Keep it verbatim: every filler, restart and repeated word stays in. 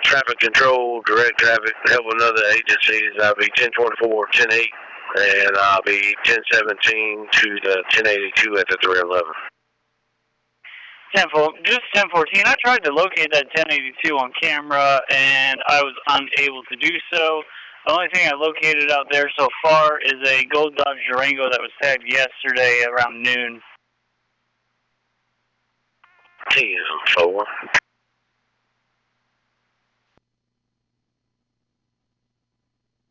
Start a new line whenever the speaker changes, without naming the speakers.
traffic control, direct traffic, help with other agencies. I'll be ten twenty-four, ten eight, and I'll be ten seventeen to the ten eighty-two at the three eleven.
ten four, just ten fourteen. I tried to locate that ten eighty-two on camera, and I was unable to do so. The only thing I located out there so far is a Gold Dodge Durango that was tagged yesterday around noon.
ten four.